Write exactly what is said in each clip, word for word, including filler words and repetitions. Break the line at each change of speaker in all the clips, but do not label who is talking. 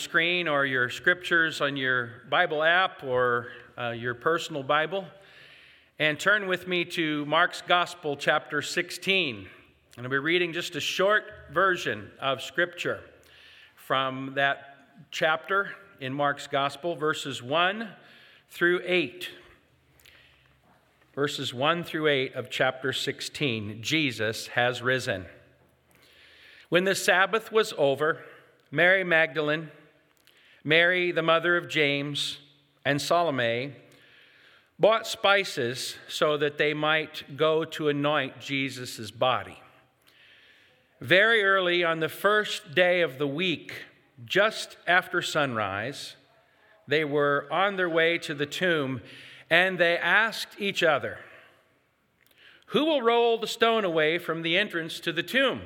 Screen or your scriptures on your Bible app or uh, your personal Bible, and turn with me to Mark's Gospel, chapter sixteen. And I'll be reading just a short version of scripture from that chapter in Mark's Gospel, verses one through eight. Verses one through eight of chapter sixteen. Jesus has risen. When the Sabbath was over, Mary Magdalene, Mary, the mother of James, and Salome bought spices so that they might go to anoint Jesus' body. Very early on the first day of the week, just after sunrise, they were on their way to the tomb, and they asked each other, "Who will roll the stone away from the entrance to the tomb?"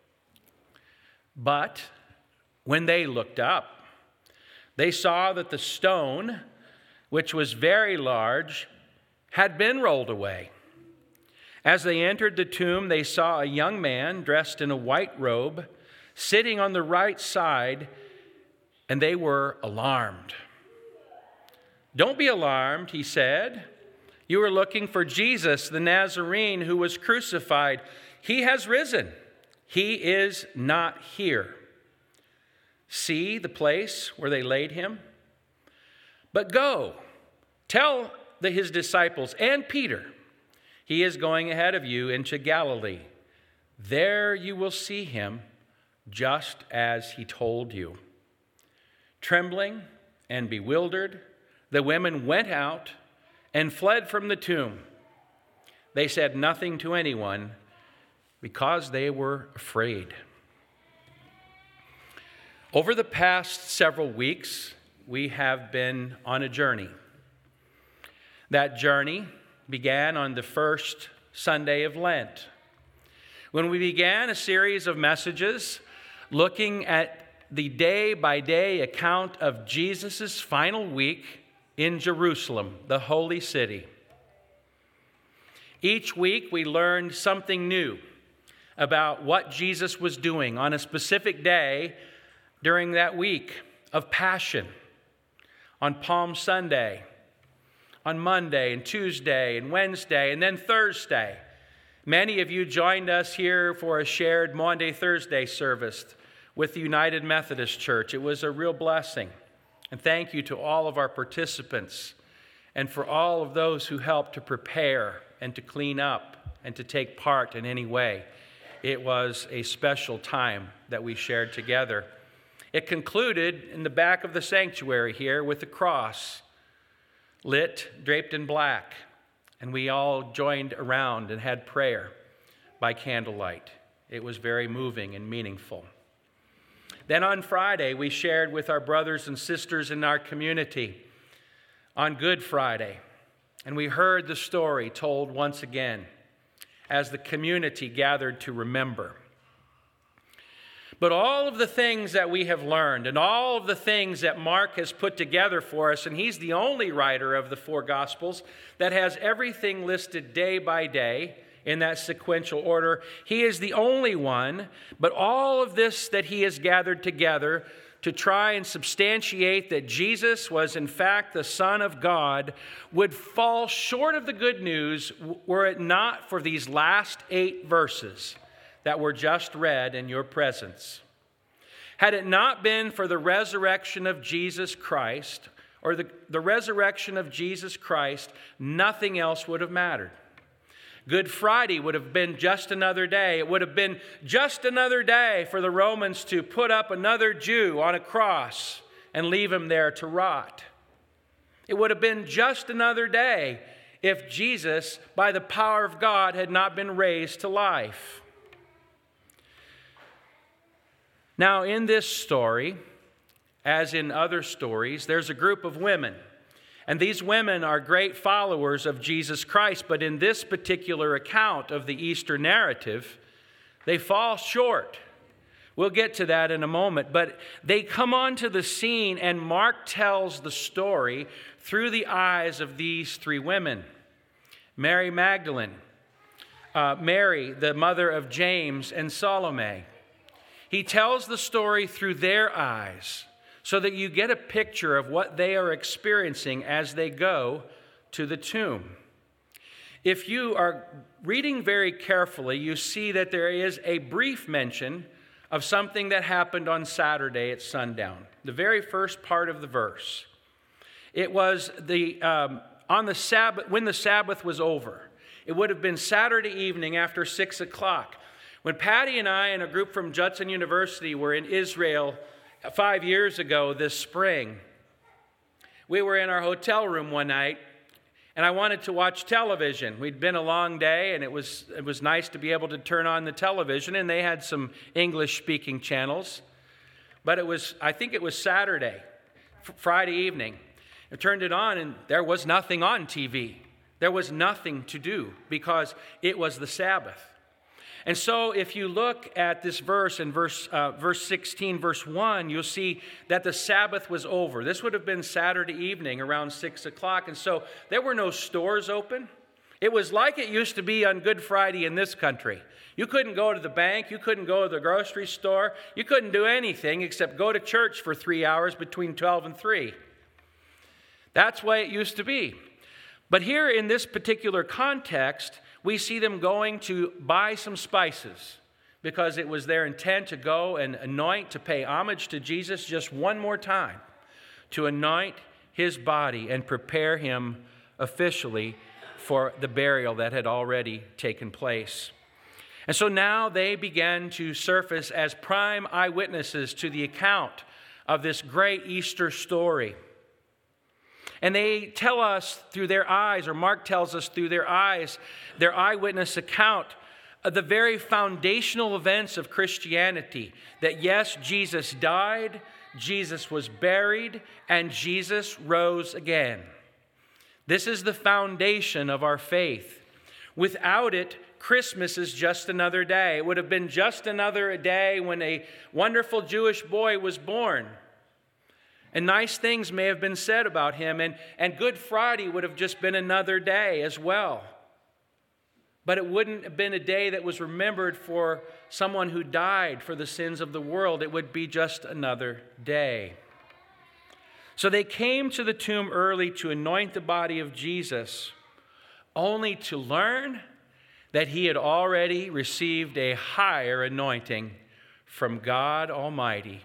But when they looked up, they saw that the stone, which was very large, had been rolled away. As they entered the tomb, they saw a young man dressed in a white robe, sitting on the right side, and they were alarmed. "Don't be alarmed," he said. "You are looking for Jesus, the Nazarene, who was crucified. He has risen. He is not here. See the place where they laid him? But go, tell the, his disciples and Peter, he is going ahead of you into Galilee. There you will see him, just as he told you." Trembling and bewildered, the women went out and fled from the tomb. They said nothing to anyone because they were afraid. Over the past several weeks, we have been on a journey. That journey began on the first Sunday of Lent, when we began a series of messages looking at the day-by-day account of Jesus' final week in Jerusalem, the holy city. Each week, we learned something new about what Jesus was doing on a specific day during that week of Passion, on Palm Sunday, on Monday and Tuesday and Wednesday, and then Thursday. Many of you joined us here for a shared Maundy Thursday service with the United Methodist Church. It was a real blessing. And thank you to all of our participants and for all of those who helped to prepare and to clean up and to take part in any way. It was a special time that we shared together. It concluded in the back of the sanctuary here with the cross, lit, draped in black, and we all joined around and had prayer by candlelight. It was very moving and meaningful. Then on Friday, we shared with our brothers and sisters in our community on Good Friday, and we heard the story told once again as the community gathered to remember. But all of the things that we have learned and all of the things that Mark has put together for us, and he's the only writer of the four Gospels that has everything listed day by day in that sequential order. He is the only one, but all of this that he has gathered together to try and substantiate that Jesus was in fact the Son of God would fall short of the good news were it not for these last eight verses that were just read in your presence. Had it not been for the resurrection of Jesus Christ, or the, the resurrection of Jesus Christ, nothing else would have mattered. Good Friday would have been just another day. It would have been just another day for the Romans to put up another Jew on a cross and leave him there to rot. It would have been just another day if Jesus, by the power of God, had not been raised to life. Now, in this story, as in other stories, there's a group of women. And these women are great followers of Jesus Christ. But in this particular account of the Easter narrative, they fall short. We'll get to that in a moment. But they come onto the scene, and Mark tells the story through the eyes of these three women. Mary Magdalene, uh, Mary, the mother of James and Salome. He tells the story through their eyes so that you get a picture of what they are experiencing as they go to the tomb. If you are reading very carefully, you see that there is a brief mention of something that happened on Saturday at sundown, the very first part of the verse. It was the um, on the Sabbath, when the Sabbath was over. It would have been Saturday evening after six o'clock. When Patty and I and a group from Judson University were in Israel five years ago this spring, we were in our hotel room one night, and I wanted to watch television. We'd been a long day, and it was it was nice to be able to turn on the television, and they had some English-speaking channels. But it was, I think it was Saturday, Friday evening. I turned it on, and there was nothing on T V. There was nothing to do because it was the Sabbath. And so if you look at this verse in verse, uh, verse sixteen, verse one, you'll see that the Sabbath was over. This would have been Saturday evening around six o'clock. And so there were no stores open. It was like it used to be on Good Friday in this country. You couldn't go to the bank. You couldn't go to the grocery store. You couldn't do anything except go to church for three hours between twelve and three. That's the way it used to be. But here in this particular context, we see them going to buy some spices because it was their intent to go and anoint, to pay homage to Jesus just one more time, to anoint his body and prepare him officially for the burial that had already taken place. And so now they began to surface as prime eyewitnesses to the account of this great Easter story. And they tell us through their eyes, or Mark tells us through their eyes, their eyewitness account of the very foundational events of Christianity. That yes, Jesus died, Jesus was buried, and Jesus rose again. This is the foundation of our faith. Without it, Christmas is just another day. It would have been just another day when a wonderful Jewish boy was born. And nice things may have been said about him, and, and Good Friday would have just been another day as well. But it wouldn't have been a day that was remembered for someone who died for the sins of the world. It would be just another day. So they came to the tomb early to anoint the body of Jesus, only to learn that he had already received a higher anointing from God Almighty.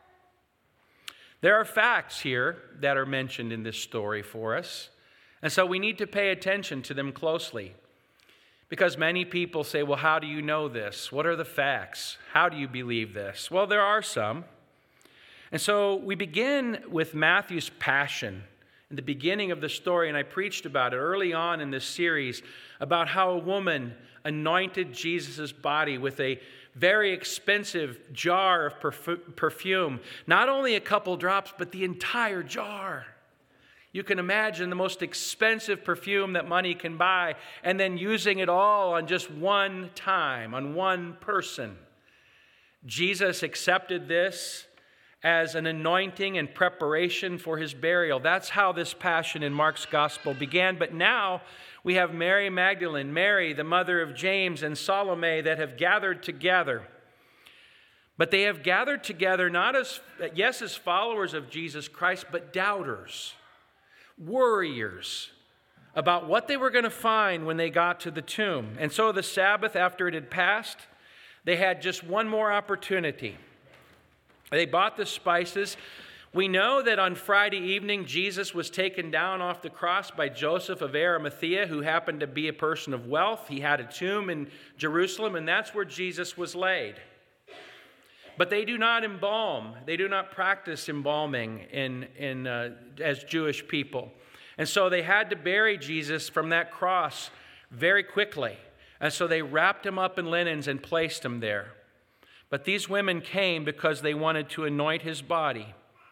There are facts here that are mentioned in this story for us, and so we need to pay attention to them closely. Because many people say, well, how do you know this? What are the facts? How do you believe this? Well, there are some. And so we begin with Matthew's passion in the beginning of the story, and I preached about it early on in this series about how a woman anointed Jesus' body with a very expensive jar of perf- perfume. Not only a couple drops, but the entire jar. You can imagine the most expensive perfume that money can buy, and then using it all on just one time, on one person. Jesus accepted this as an anointing and preparation for his burial. That's how this passion in Mark's gospel began. But now we have Mary Magdalene, Mary, the mother of James, and Salome that have gathered together. But they have gathered together not as, yes, as followers of Jesus Christ, but doubters, worriers about what they were going to find when they got to the tomb. And so the Sabbath, after it had passed, they had just one more opportunity. They bought the spices. We know that on Friday evening, Jesus was taken down off the cross by Joseph of Arimathea, who happened to be a person of wealth. He had a tomb in Jerusalem, and that's where Jesus was laid. But they do not embalm. They do not practice embalming in, in, uh, as Jewish people. And so they had to bury Jesus from that cross very quickly. And so they wrapped him up in linens and placed him there. But these women came because they wanted to anoint his body.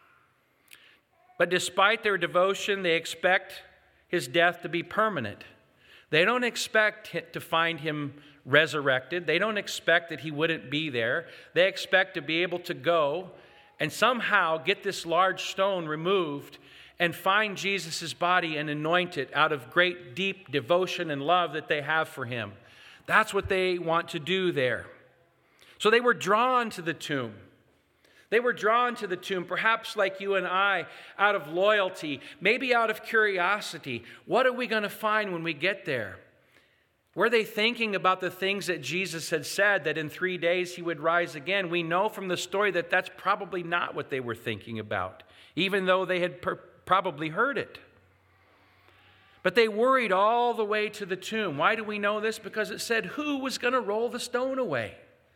But despite their devotion, they expect his death to be permanent. They don't expect to find him resurrected. They don't expect that he wouldn't be there. They expect to be able to go and somehow get this large stone removed and find Jesus' body and anoint it out of great, deep devotion and love that they have for him. That's what they want to do there. So they were drawn to the tomb. They were drawn to the tomb, perhaps like you and I, out of loyalty, maybe out of curiosity. What are we going to find when we get there? Were they thinking about the things that Jesus had said, that in three days he would rise again? We know from the story that that's probably not what they were thinking about, even though they had per- probably heard it. But they worried all the way to the tomb. Why do we know this? Because it said who was going to roll the stone away.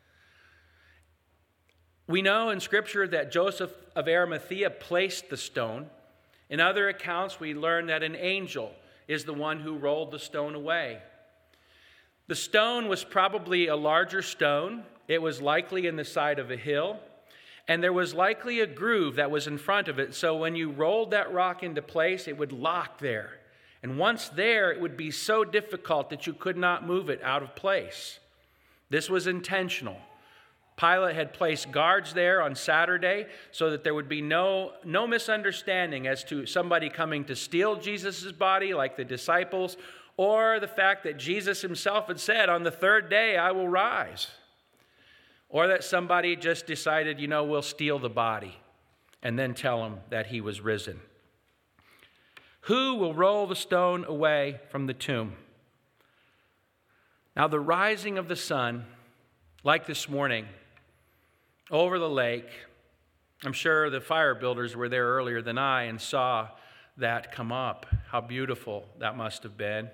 We know in Scripture that Joseph of Arimathea placed the stone. In other accounts, we learn that an angel is the one who rolled the stone away. The stone was probably a larger stone. It was likely in the side of a hill. And there was likely a groove that was in front of it. So when you rolled that rock into place, it would lock there. And once there, it would be so difficult that you could not move it out of place. This was intentional. Pilate had placed guards there on Saturday so that there would be no, no misunderstanding as to somebody coming to steal Jesus' body like the disciples, or the fact that Jesus himself had said, on the third day I will rise. Or that somebody just decided, you know, we'll steal the body and then tell him that he was risen. Who will roll the stone away from the tomb? Now the rising of the sun, like this morning, over the lake, I'm sure the fire builders were there earlier than I and saw that come up. How beautiful that must have been.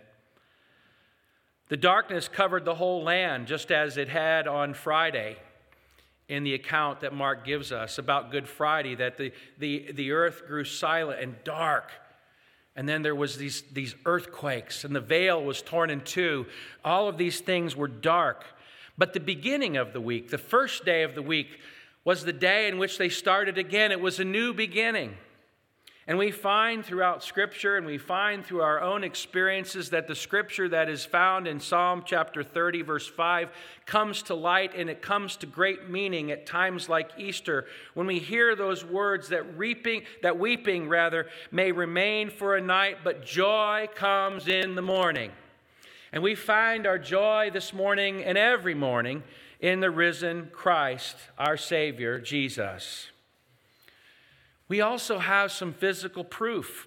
The darkness covered the whole land, just as it had on Friday in the account that Mark gives us about Good Friday, that the, the, the earth grew silent and dark. And then there was these, these earthquakes, and the veil was torn in two. All of these things were dark. But the beginning of the week, the first day of the week, was the day in which they started again. It was a new beginning. And we find throughout Scripture, and we find through our own experiences, that the Scripture that is found in Psalm chapter thirty, verse five, comes to light, and it comes to great meaning at times like Easter, when we hear those words that reaping, that weeping rather, may remain for a night, but joy comes in the morning. And we find our joy this morning and every morning in the risen Christ, our Savior, Jesus. We also have some physical proof.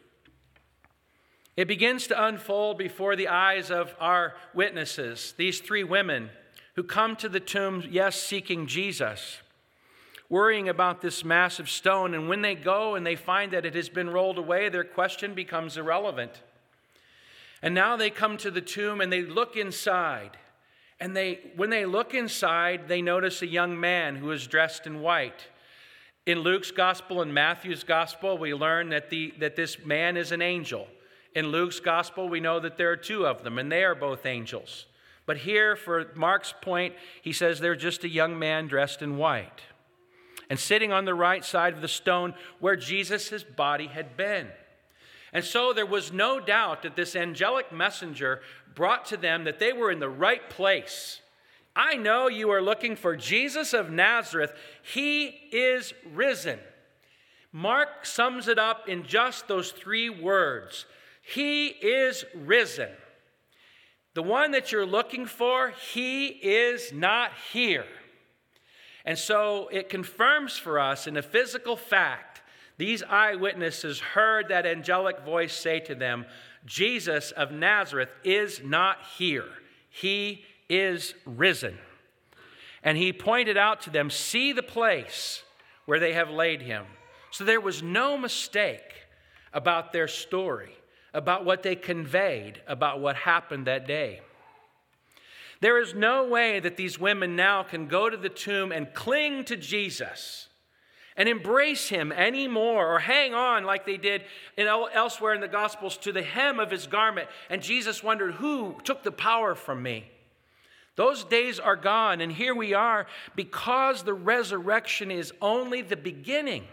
It begins to unfold before the eyes of our witnesses, these three women who come to the tomb, yes, seeking Jesus, worrying about this massive stone. And when they go and they find that it has been rolled away, their question becomes irrelevant. And now they come to the tomb and they look inside. And they, when they look inside, they notice a young man who is dressed in white. In Luke's gospel and Matthew's gospel, we learn that, the, that this man is an angel. In Luke's gospel, we know that there are two of them, and they are both angels. But here, for Mark's point, he says they're just a young man dressed in white. And sitting on the right side of the stone where Jesus' body had been. And so there was no doubt that this angelic messenger brought to them that they were in the right place. I know you are looking for Jesus of Nazareth. He is risen. Mark sums it up in just those three words. He is risen. The one that you're looking for, he is not here. And so it confirms for us in a physical fact, these eyewitnesses heard that angelic voice say to them, Jesus of Nazareth is not here. He is risen. And he pointed out to them, see the place where they have laid him. So there was no mistake about their story, about what they conveyed, about what happened that day. There is no way that these women now can go to the tomb and cling to Jesus and embrace him anymore, or hang on like they did in elsewhere in the Gospels to the hem of his garment. And Jesus wondered, who took the power from me? Those days are gone, and here we are because the resurrection is only the beginning.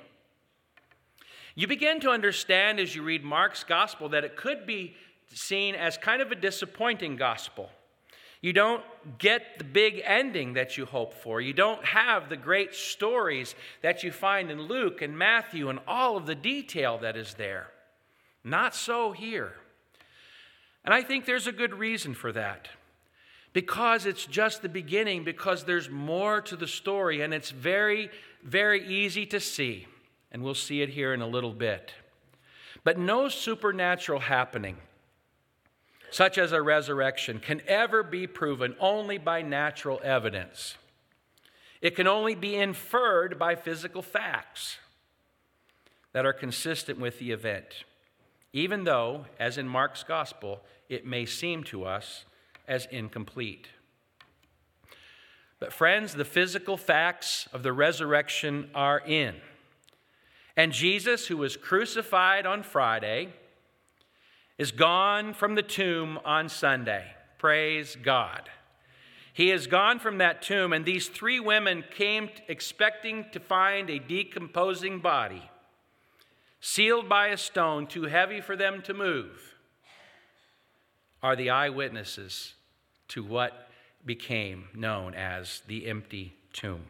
You begin to understand as you read Mark's gospel that it could be seen as kind of a disappointing gospel. You don't get the big ending that you hope for. You don't have the great stories that you find in Luke and Matthew and all of the detail that is there. Not so here. And I think there's a good reason for that. Because it's just the beginning, because there's more to the story, and it's very, very easy to see. And we'll see it here in a little bit. But no supernatural happening, such as a resurrection, can ever be proven only by natural evidence. It can only be inferred by physical facts that are consistent with the event, even though, as in Mark's gospel, it may seem to us as incomplete. But friends, the physical facts of the resurrection are in. And Jesus, who was crucified on Friday, is gone from the tomb on Sunday. Praise God. He is gone from that tomb, and these three women came expecting to find a decomposing body, sealed by a stone too heavy for them to move, are the eyewitnesses to what became known as the empty tomb.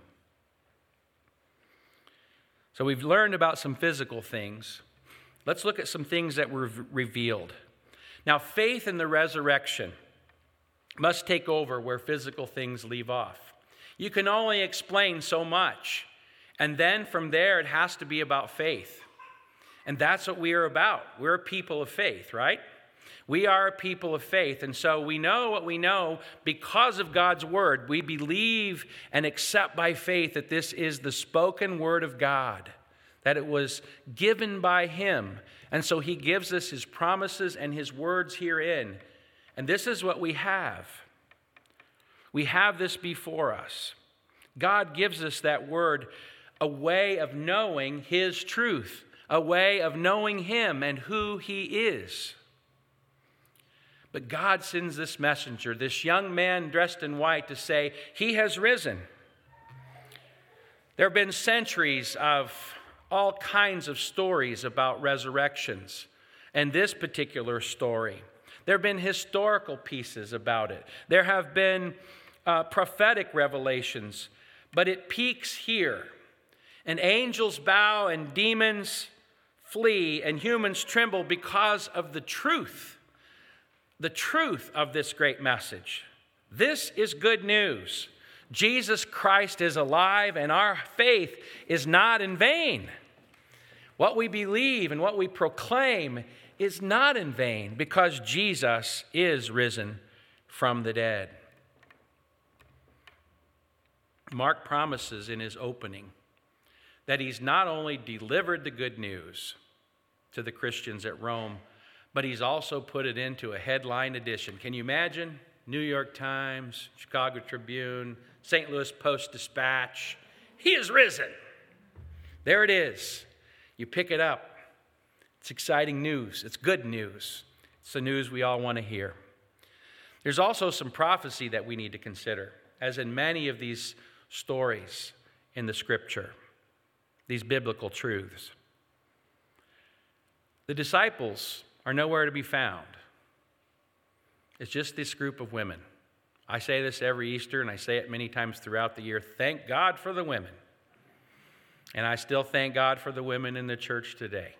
So we've learned about some physical things. Let's look at some things that were revealed. Now, faith in the resurrection must take over where physical things leave off. You can only explain so much, and then from there it has to be about faith. And that's what we are about. We're a people of faith, right? We are a people of faith, and so we know what we know because of God's word. We believe and accept by faith that this is the spoken word of God, that it was given by him. And so he gives us his promises and his words herein. And this is what we have. We have this before us. God gives us that word, a way of knowing his truth, a way of knowing him and who he is. But God sends this messenger, this young man dressed in white, to say, he has risen. There have been centuries of all kinds of stories about resurrections, and this particular story. There have been historical pieces about it. There have been uh, prophetic revelations, but it peaks here. And angels bow and demons flee and humans tremble because of the truth. The truth of this great message. This is good news. Jesus Christ is alive, and our faith is not in vain. What we believe and what we proclaim is not in vain, because Jesus is risen from the dead. Mark promises in his opening that he's not only delivered the good news to the Christians at Rome, but he's also put it into a headline edition. Can you imagine? New York Times, Chicago Tribune, Saint Louis Post-Dispatch. He is risen. There it is. You pick it up. It's exciting news. It's good news. It's the news we all want to hear. There's also some prophecy that we need to consider, as in many of these stories in the Scripture, these biblical truths. The disciples are nowhere to be found. It's just this group of women. I say this every Easter, and I say it many times throughout the year. Thank God for the women. And I still thank God for the women in the church today.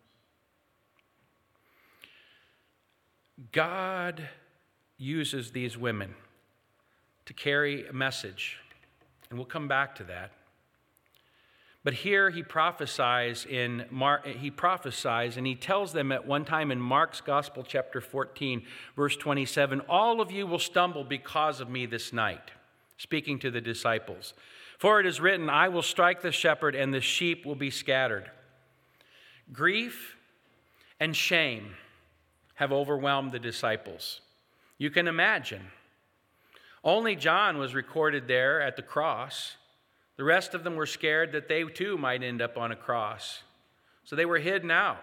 God uses these women to carry a message, and we'll come back to that. But here he prophesies in Mark, he prophesies and he tells them at one time in Mark's Gospel, chapter fourteen, verse twenty-seven, all of you will stumble because of me this night, speaking to the disciples. For it is written, I will strike the shepherd and the sheep will be scattered. Grief and shame have overwhelmed the disciples. You can imagine. Only John was recorded there at the cross. The rest of them were scared that they too might end up on a cross. So they were hidden out.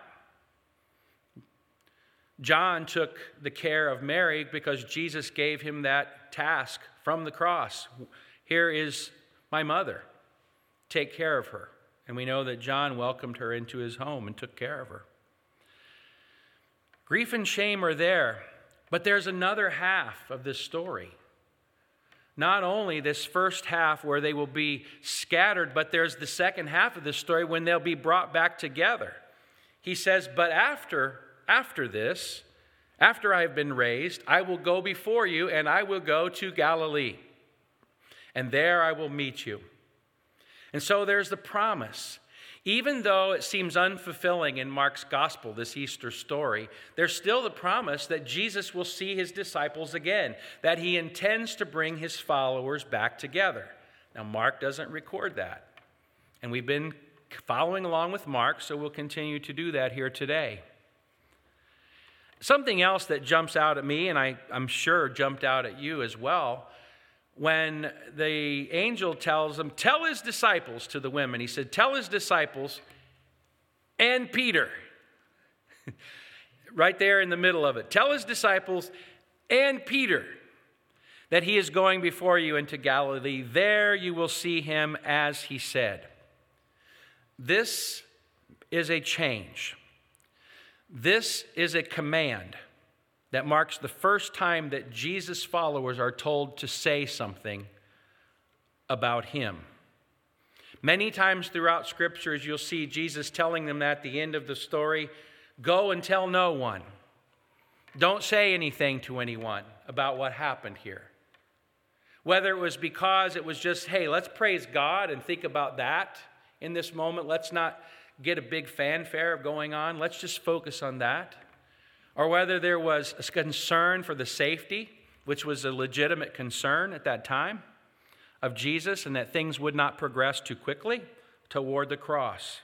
John took the care of Mary because Jesus gave him that task from the cross. Here is my mother. Take care of her. And we know that John welcomed her into his home and took care of her. Grief and shame are there, but there's another half of this story. Not only this first half where they will be scattered, but there's the second half of the story when they'll be brought back together. He says, but after, after this, After I have been raised, I will go before you, and I will go to Galilee, and there I will meet you." And so there's the promise. Even though it seems unfulfilling in Mark's gospel, this Easter story, there's still the promise that Jesus will see his disciples again, that he intends to bring his followers back together. Now, Mark doesn't record that. And we've been following along with Mark, so we'll continue to do that here today. Something else that jumps out at me, and I, I'm sure jumped out at you as well, when the angel tells them, tell his disciples to the women. He said, tell his disciples and Peter. Right there in the middle of it. Tell his disciples and Peter that he is going before you into Galilee. There you will see him as he said. This is a change. This is a command that marks the first time that Jesus' followers are told to say something about him. Many times throughout scriptures, you'll see Jesus telling them at the end of the story, go and tell no one. Don't say anything to anyone about what happened here. Whether it was because it was just, hey, let's praise God and think about that in this moment. Let's not get a big fanfare going on. Let's just focus on that. Or whether there was a concern for the safety, which was a legitimate concern at that time of Jesus, and that things would not progress too quickly toward the cross.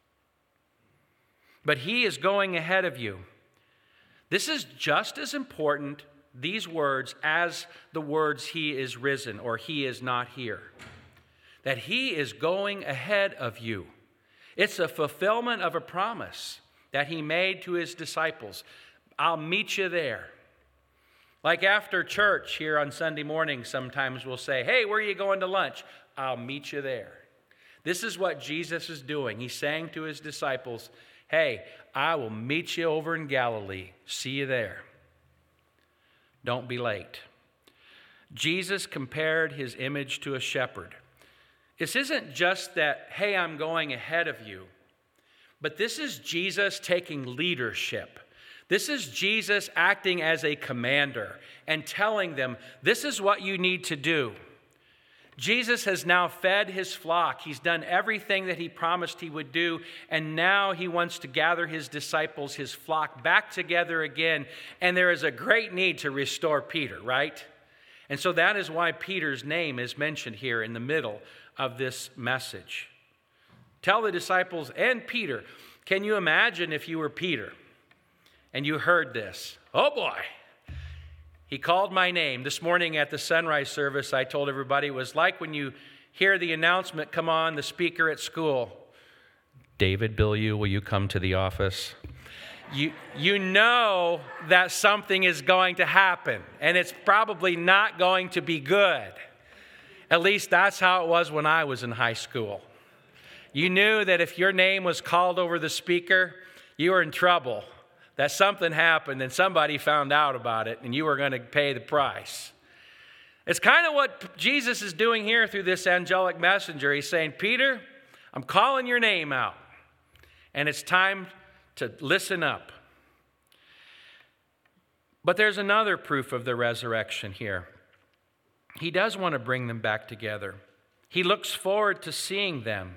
But he is going ahead of you. This is just as important, these words, as the words he is risen or he is not here. That he is going ahead of you. It's a fulfillment of a promise that he made to his disciples. I'll meet you there. Like after church here on Sunday morning, sometimes we'll say, hey, where are you going to lunch? I'll meet you there. This is what Jesus is doing. He's saying to his disciples, hey, I will meet you over in Galilee. See you there. Don't be late. Jesus compared his image to a shepherd. This isn't just that, hey, I'm going ahead of you, but this is Jesus taking leadership. This is Jesus acting as a commander and telling them, this is what you need to do. Jesus has now fed his flock. He's done everything that he promised he would do, and now he wants to gather his disciples, his flock, back together again. And there is a great need to restore Peter, right? And so that is why Peter's name is mentioned here in the middle of this message. Tell the disciples and Peter. Can you imagine if you were Peter and you heard this? Oh boy, he called my name. This morning at the sunrise service, I told everybody it was like when you hear the announcement come on, the speaker at school. David Bilyeu, will you come to the office? You, you know that something is going to happen, and it's probably not going to be good. At least that's how it was when I was in high school. You knew that if your name was called over the speaker, you were in trouble. That something happened and somebody found out about it and you were going to pay the price. It's kind of what Jesus is doing here through this angelic messenger. He's saying, Peter, I'm calling your name out, and it's time to listen up. But there's another proof of the resurrection here. He does want to bring them back together. He looks forward to seeing them.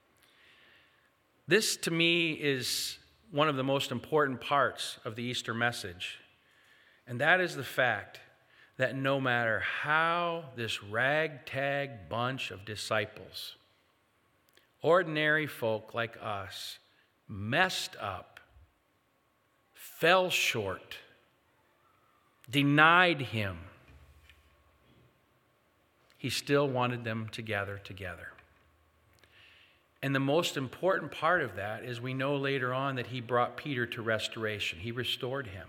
This, to me, is one of the most important parts of the Easter message. And that is the fact that no matter how this ragtag bunch of disciples, ordinary folk like us, messed up, fell short, denied him, he still wanted them to gather together. And the most important part of that is we know later on that he brought Peter to restoration. He restored him.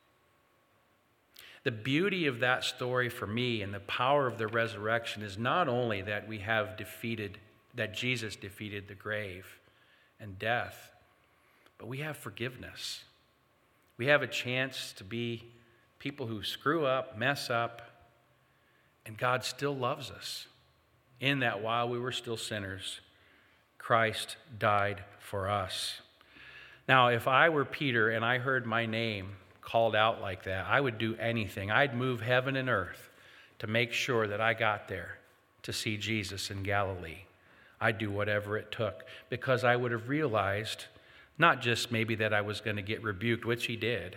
The beauty of that story for me and the power of the resurrection is not only that we have defeated, that Jesus defeated the grave and death, but we have forgiveness. We have a chance to be people who screw up, mess up, and God still loves us. In that while we were still sinners, Christ died for us. Now, if I were Peter and I heard my name called out like that, I would do anything. I'd move heaven and earth to make sure that I got there to see Jesus in Galilee. I'd do whatever it took, because I would have realized not just maybe that I was going to get rebuked, which he did,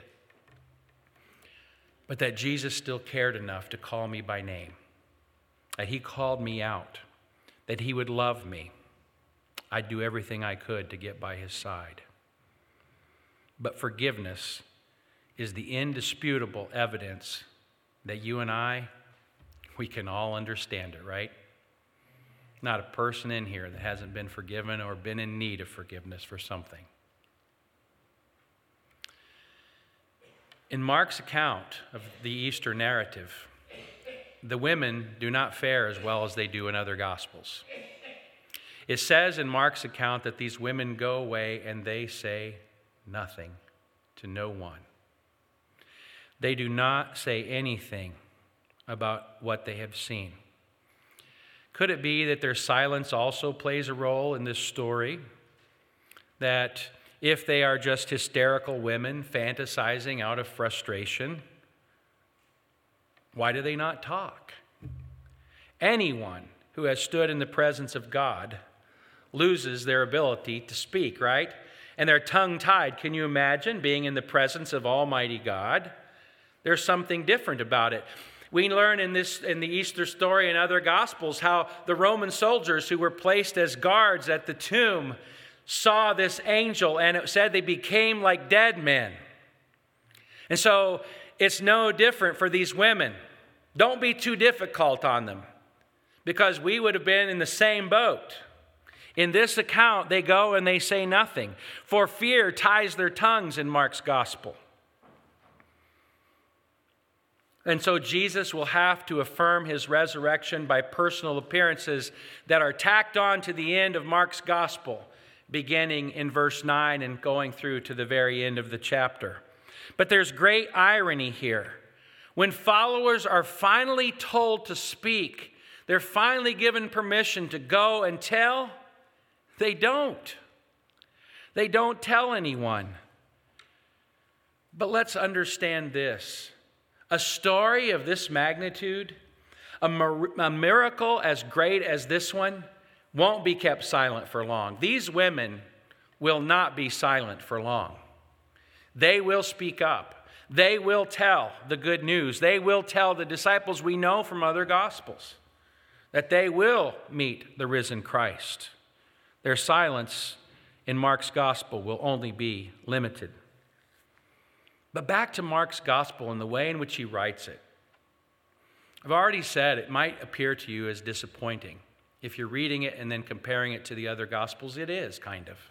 but that Jesus still cared enough to call me by name, that he called me out, that he would love me. I'd do everything I could to get by his side. But forgiveness is the indisputable evidence that you and I, we can all understand it, right? Not a person in here that hasn't been forgiven or been in need of forgiveness for something. In Mark's account of the Easter narrative, the women do not fare as well as they do in other Gospels. It says in Mark's account that these women go away and they say nothing to no one. They do not say anything about what they have seen. Could it be that their silence also plays a role in this story? That if they are just hysterical women fantasizing out of frustration, why do they not talk? Anyone who has stood in the presence of God loses their ability to speak, right? And they're tongue-tied. Can you imagine being in the presence of Almighty God? There's something different about it. We learn in this in the Easter story and other Gospels how the Roman soldiers who were placed as guards at the tomb saw this angel, and it said they became like dead men. And so it's no different for these women. Don't be too difficult on them, because we would have been in the same boat. In this account, they go and they say nothing, for fear ties their tongues in Mark's gospel. And so Jesus will have to affirm his resurrection by personal appearances that are tacked on to the end of Mark's gospel, beginning in verse nine and going through to the very end of the chapter. But there's great irony here. When followers are finally told to speak, they're finally given permission to go and tell, they don't. They don't tell anyone. But let's understand this. A story of this magnitude, a, mir- a miracle as great as this one, won't be kept silent for long. These women will not be silent for long. They will speak up. They will tell the good news. They will tell the disciples we know from other Gospels that they will meet the risen Christ. Their silence in Mark's Gospel will only be limited. But back to Mark's Gospel and the way in which he writes it. I've already said it might appear to you as disappointing. If you're reading it and then comparing it to the other Gospels, it is, kind of.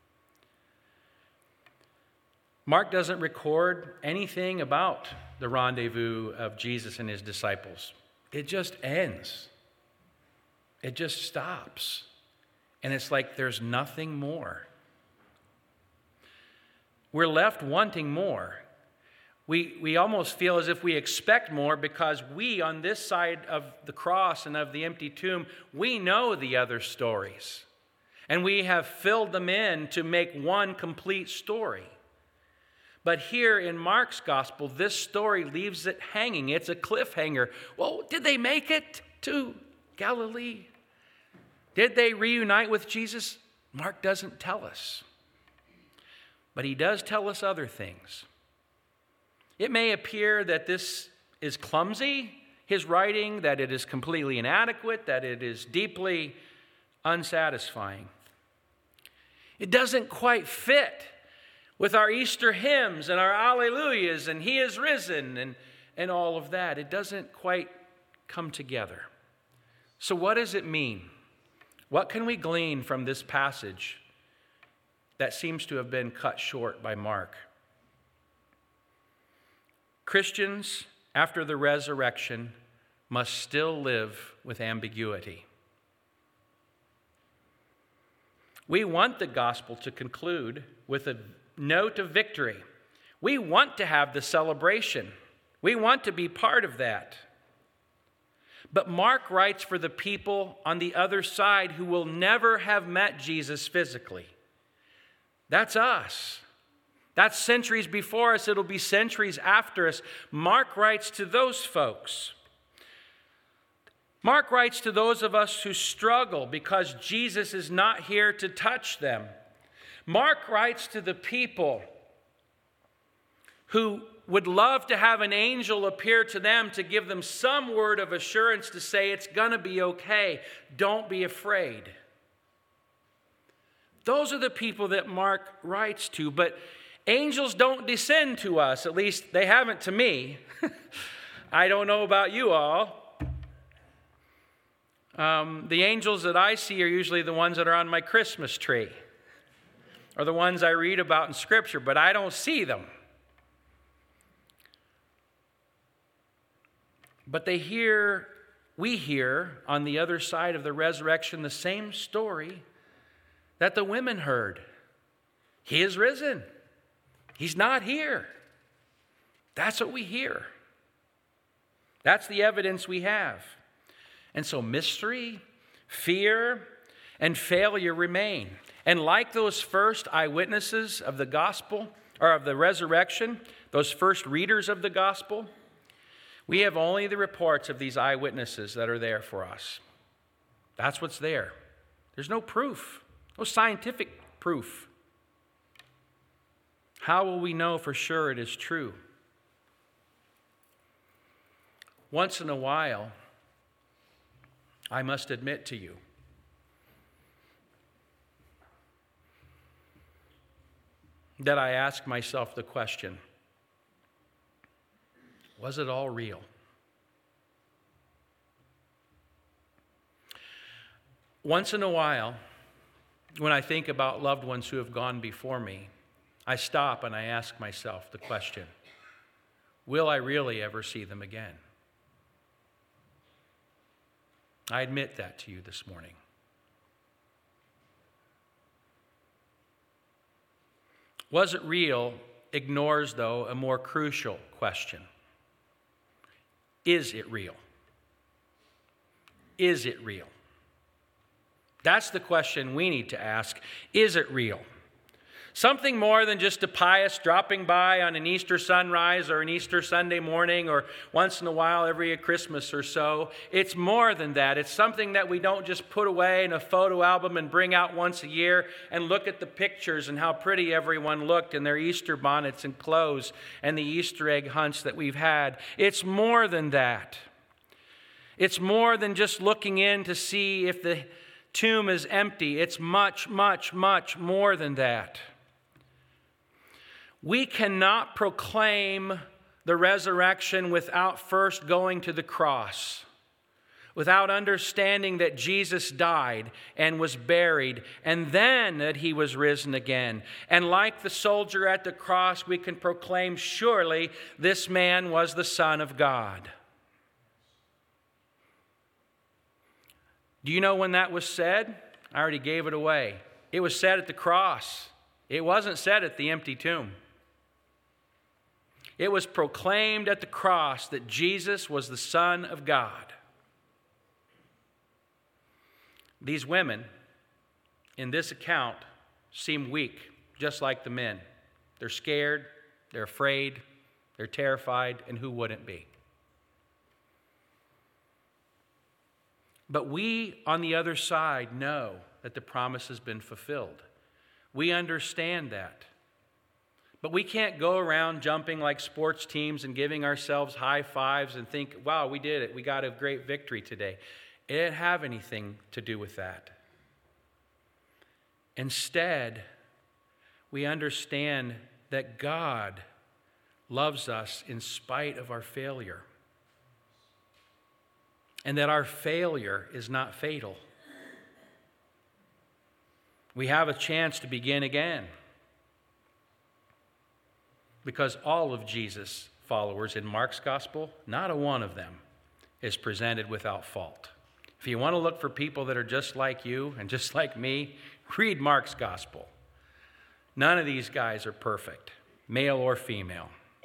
Mark doesn't record anything about the rendezvous of Jesus and his disciples. It just ends. It just stops. And it's like there's nothing more. We're left wanting more. We, we almost feel as if we expect more because we, on this side of the cross and of the empty tomb, we know the other stories. And we have filled them in to make one complete story. But here in Mark's gospel, this story leaves it hanging. It's a cliffhanger. Well, did they make it to Galilee? Did they reunite with Jesus? Mark doesn't tell us. But he does tell us other things. It may appear that this is clumsy, his writing, that it is completely inadequate, that it is deeply unsatisfying. It doesn't quite fit with our Easter hymns and our Alleluias and He is risen and, and all of that. It doesn't quite come together. So what does it mean? What can we glean from this passage that seems to have been cut short by Mark? Christians, after the resurrection, must still live with ambiguity. We want the gospel to conclude with a note of victory. We want to have the celebration. We want to be part of that. But Mark writes for the people on the other side who will never have met Jesus physically. That's us. That's centuries before us. It'll be centuries after us. Mark writes to those folks. Mark writes to those of us who struggle because Jesus is not here to touch them. Mark writes to the people who would love to have an angel appear to them to give them some word of assurance to say it's going to be okay. Don't be afraid. Those are the people that Mark writes to, but angels don't descend to us. At least they haven't to me. I don't know about you all. Um, the angels that I see are usually the ones that are on my Christmas tree, or the ones I read about in Scripture, but I don't see them. But they hear, we hear on the other side of the resurrection the same story that the women heard. He is risen. He's not here. That's what we hear. That's the evidence we have. And so mystery, fear, and failure remain. And like those first eyewitnesses of the gospel, or of the resurrection, those first readers of the gospel, we have only the reports of these eyewitnesses that are there for us. That's what's there. There's no proof, no scientific proof. How will we know for sure it is true? Once in a while, I must admit to you, that I ask myself the question, was it all real? Once in a while, when I think about loved ones who have gone before me, I stop and I ask myself the question, will I really ever see them again? I admit that to you this morning. Was it real ignores, though, a more crucial question. Is it real? Is it real? That's the question we need to ask. Is it real? Something more than just a pious dropping by on an Easter sunrise or an Easter Sunday morning or once in a while every Christmas or so. It's more than that. It's something that we don't just put away in a photo album and bring out once a year and look at the pictures and how pretty everyone looked in their Easter bonnets and clothes and the Easter egg hunts that we've had. It's more than that. It's more than just looking in to see if the tomb is empty. It's much, much, much more than that. We cannot proclaim the resurrection without first going to the cross, without understanding that Jesus died and was buried, and then that he was risen again. And like the soldier at the cross, we can proclaim, surely this man was the Son of God. Do you know when that was said? I already gave it away. It was said at the cross. It wasn't said at the empty tomb. It was proclaimed at the cross that Jesus was the Son of God. These women in this account seem weak, just like the men. They're scared, they're afraid, they're terrified, and who wouldn't be? But we, on the other side, know that the promise has been fulfilled. We understand that. But we can't go around jumping like sports teams and giving ourselves high fives and think, wow, we did it. We got a great victory today. It didn't have anything to do with that. Instead, we understand that God loves us in spite of our failure. And that our failure is not fatal. We have a chance to begin again. Because all of Jesus' followers in Mark's gospel, not a one of them is presented without fault. If you want to look for people that are just like you and just like me, read Mark's gospel. None of these guys are perfect, male or female.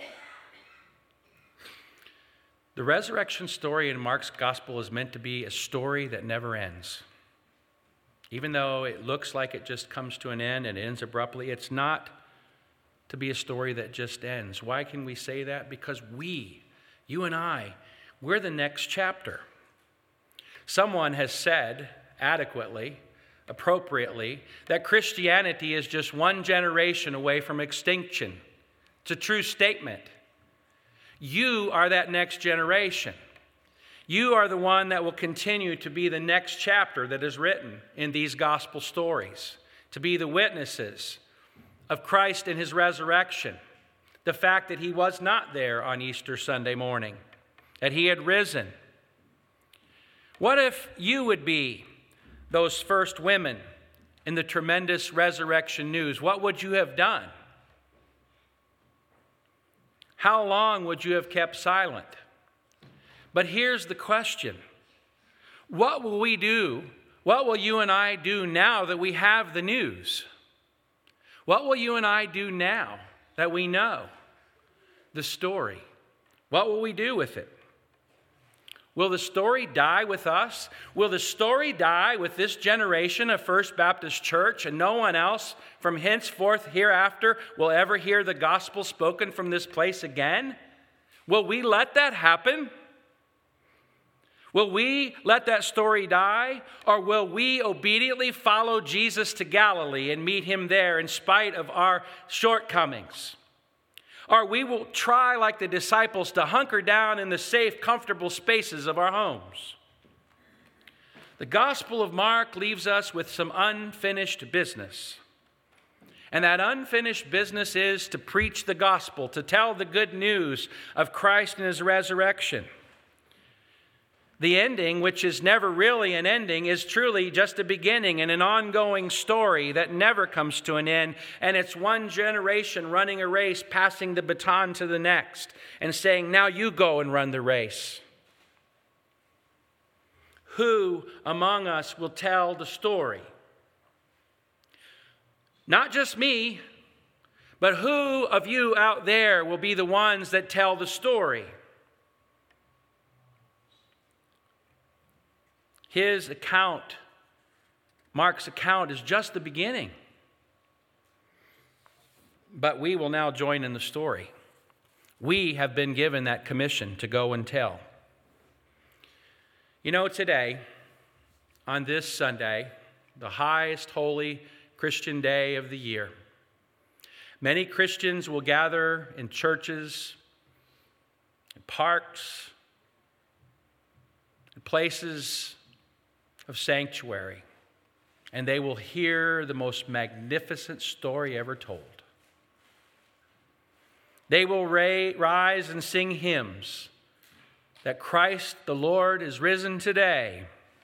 The resurrection story in Mark's gospel is meant to be a story that never ends. Even though it looks like it just comes to an end and ends abruptly, it's not to be a story that just ends. Why can we say that? Because we, you and I, we're the next chapter. Someone has said adequately, appropriately, that Christianity is just one generation away from extinction. It's a true statement. You are that next generation. You are the one that will continue to be the next chapter that is written in these gospel stories, to be the witnesses of Christ and his resurrection, the fact that he was not there on Easter Sunday morning, that he had risen. What if you would be those first women in the tremendous resurrection news? What would you have done? How long would you have kept silent? But here's the question. What will we do? What will you and I do now that we have the news? What will you and I do now that we know the story? What will we do with it? Will the story die with us? Will the story die with this generation of First Baptist Church, and no one else from henceforth hereafter will ever hear the gospel spoken from this place again? Will we let that happen? Will we let that story die, or will we obediently follow Jesus to Galilee and meet him there in spite of our shortcomings? Or we will try, like the disciples, to hunker down in the safe, comfortable spaces of our homes. The Gospel of Mark leaves us with some unfinished business. And that unfinished business is to preach the gospel, to tell the good news of Christ and his resurrection. The ending, which is never really an ending, is truly just a beginning and an ongoing story that never comes to an end. And it's one generation running a race, passing the baton to the next and saying, now you go and run the race. Who among us will tell the story? Not just me, but who of you out there will be the ones that tell the story? His account, Mark's account, is just the beginning. But we will now join in the story. We have been given that commission to go and tell. You know, today, on this Sunday, the highest holy Christian day of the year, many Christians will gather in churches, in parks, in places of sanctuary, and they will hear the most magnificent story ever told. They will ra- rise and sing hymns that Christ the Lord is risen today.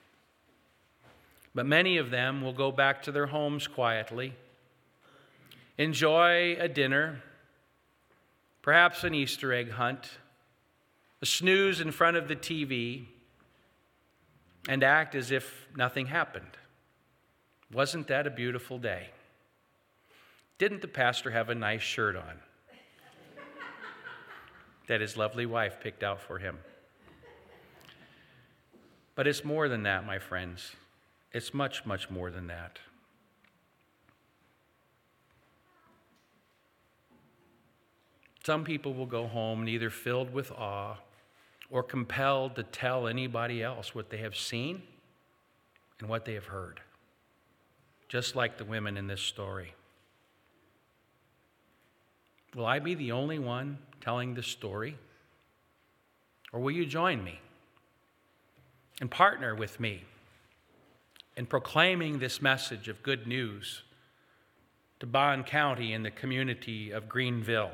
But many of them will go back to their homes quietly, enjoy a dinner, perhaps an Easter egg hunt, a snooze in front of the T V, and act as if nothing happened. Wasn't that a beautiful day? Didn't the pastor have a nice shirt on that his lovely wife picked out for him? But it's more than that, my friends. It's much, much more than that. Some people will go home neither filled with awe or compelled to tell anybody else what they have seen and what they have heard, just like the women in this story. Will I be the only one telling this story? Or will you join me and partner with me in proclaiming this message of good news to Bond County and the community of Greenville?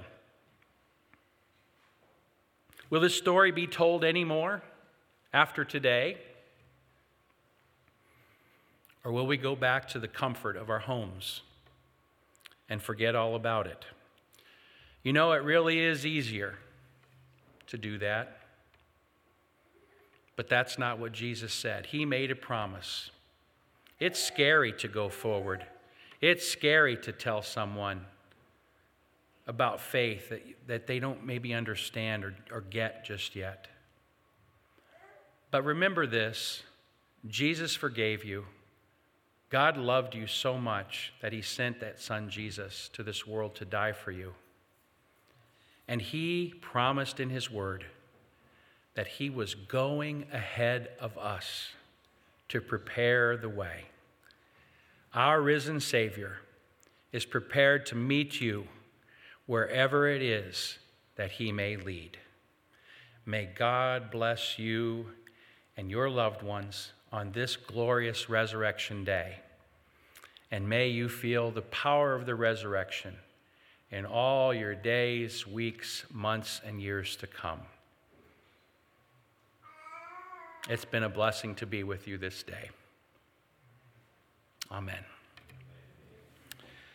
Will this story be told anymore after today? Or will we go back to the comfort of our homes and forget all about it? You know, it really is easier to do that. But that's not what Jesus said. He made a promise. It's scary to go forward. It's scary to tell someone about faith that, that they don't maybe understand or, or get just yet. But remember this, Jesus forgave you. God loved you so much that he sent that son Jesus to this world to die for you. And he promised in his word that he was going ahead of us to prepare the way. Our risen Savior is prepared to meet you wherever it is that he may lead. May God bless you and your loved ones on this glorious resurrection day. And may you feel the power of the resurrection in all your days, weeks, months, and years to come. It's been a blessing to be with you this day. Amen.